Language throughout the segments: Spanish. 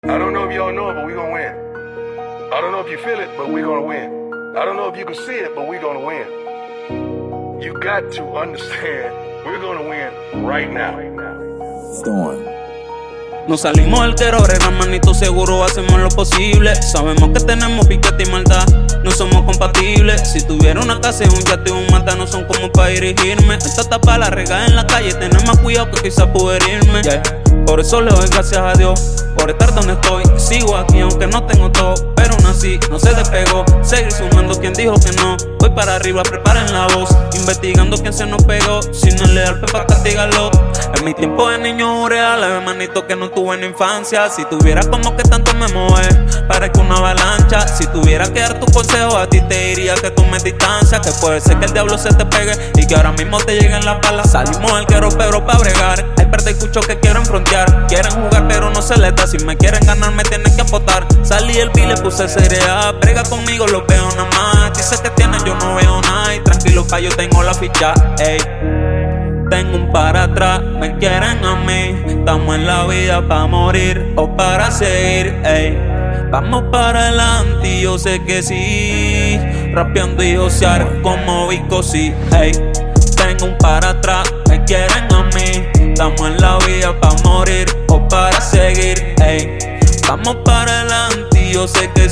I don't know if y'all know it, but we gonna win. I don't know if you feel it, but we gonna win. I don't know if you can see it, but we gonna win. You got to understand, we're gonna win right now. Storm. Nos salimos del querer, hermanito, seguro hacemos lo posible. Sabemos que tenemos piquete y maldad, no somos compatibles. Si tuviera una casa y un yate y un mata, no son como para dirigirme. Esta tapa la regada en la calle, tener más cuidado que quizás poder irme. Por eso le doy gracias a Dios por estar donde estoy. Sigo aquí aunque no tengo todo, pero aún así no se despegó. Seguir sumando quien dijo que no. Voy para arriba, preparen la voz. Investigando quién se nos pegó. Si no le da el pa' castigarlo. En mi tiempo de niño real, hermanito, que no tuve en la infancia. Si tuviera como que tanto me mueve, parezco una avalancha. Si tuviera que dar tu consejo, a ti te diría que tomes distancia. Que puede ser que el diablo se te pegue y que ahora mismo te lleguen las balas. Salimos del quero pero pa' bregar. Hay par de cuchos que quieren frontear. Quieren jugar pero no se les da. Si me quieren ganar me tienen que apostar. Salí el pile, puse seriedad. Brega conmigo, los veo nada más. Dice que tienen, yo no veo nada. Y tranquilo pa' yo tengo la ficha, ey. Tengo un para atrás, me quieren a mí. Estamos en la vida pa' morir o para seguir, ey. Vamos para adelante y yo sé que sí. Rapeando y josear como Vico, sí, ey. Tengo un para atrás, me quieren a mí. Estamos en la vida pa' morir o para seguir, ey. Vamos para adelante y yo sé que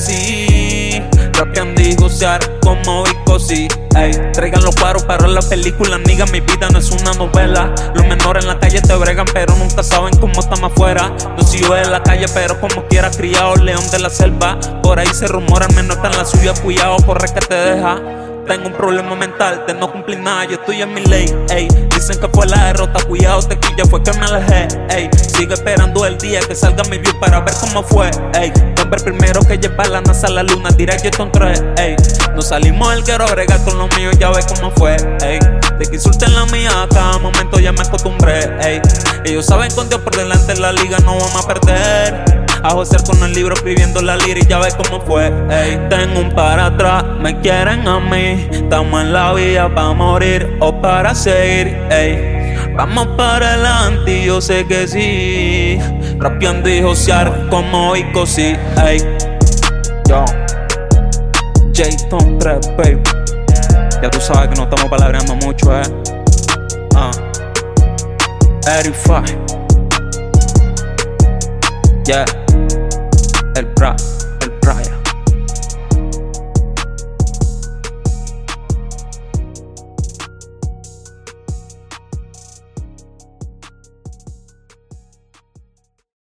sí. Rapeando y josear como Vico, sí, ey. Traigan los cuadros para la película, nigga, mi vida no es una novela. Los menores en la calle te bregan, pero nunca saben cómo estamos afuera. No sigo en la calle, pero como quiera criado, león de la selva. Por ahí se rumora, al menos está en la suya, cuidado, corre que te deja. Tengo un problema mental de no cumplir nada, yo estoy en mi ley, ey. Dicen que fue la derrota, cuidado tequilla, fue que me alejé, ey. Sigo esperando el día que salga mi view para ver cómo fue, ey. Hombre primero que lleva la NASA a la luna, directo en 3, ey. Nos salimos del quero a bregar con los míos, ya ves cómo fue, ey. De que insulten la mía, a cada momento ya me acostumbré, ey. Ellos saben con Dios por delante en la liga no vamos a perder. A josear con el libro escribiendo la lira y ya ves cómo fue, ey. Tengo un para atrás, me quieren a mí. Estamos en la vida pa' morir o para seguir, ey. Vamos para adelante y yo sé que sí. Rapeando y josear como Vico, sí, ey. Yo, J-Tom 3, baby. Ya tú sabes que no estamos palabreando mucho, 85. Yeah, el rap.